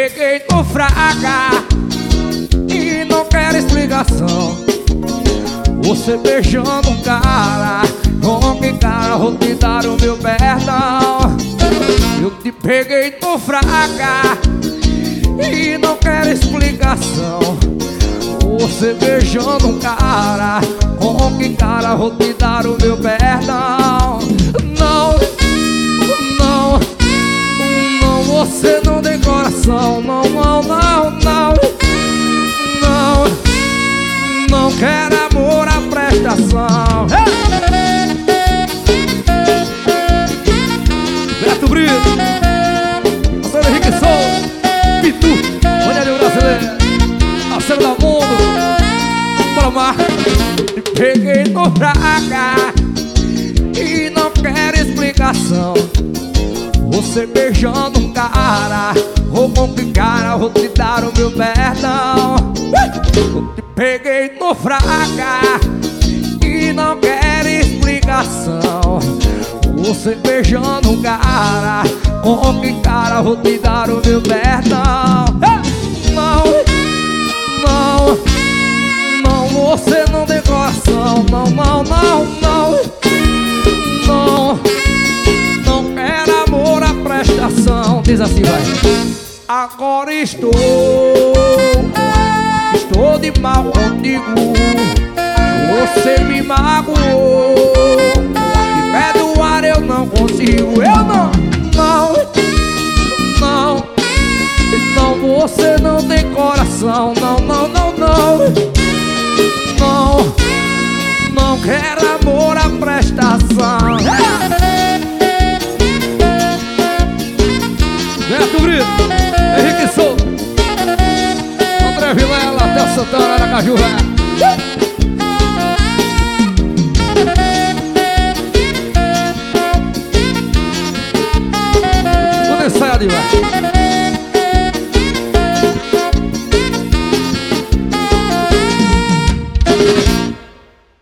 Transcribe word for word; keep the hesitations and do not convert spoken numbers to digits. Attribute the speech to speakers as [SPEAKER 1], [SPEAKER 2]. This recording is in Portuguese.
[SPEAKER 1] peguei no fraca e não quero explicação. Você beijando um cara, com que cara vou te dar o meu perdão? Eu te peguei no fraca e não quero explicação. Você beijando um cara, com que cara vou te dar o meu perdão? Não, não, não, você não tem coração. Não, não, não, não, não, não quero amor à prestação. Beto Brito, Marcelo Henrique Souza, Pitu, Rogério Brasileiro, Marcelo da Mundo, bora mar. Peguei no fraca e não quero explicação. Você beijando um cara, vou com que cara vou te dar o meu perdão? Eu te peguei no fraca e não quero explicação. Você beijando um cara, com que cara vou te dar o meu perdão? Não, não, não, você não tem coração. Não, não, não, não, não, não quero amor à prestação. Diz assim, vai. Agora estou, estou de mal contigo. Você me magoou, me perdoar eu não consigo. Eu não, não, não, não, você não tem coração. Não, não, não, não, não, não quero amor à prestação. Beto Brito, Henrique Souza, André Vilela, até Santana, Aracaju, velho. Tudo ensaiado, vai.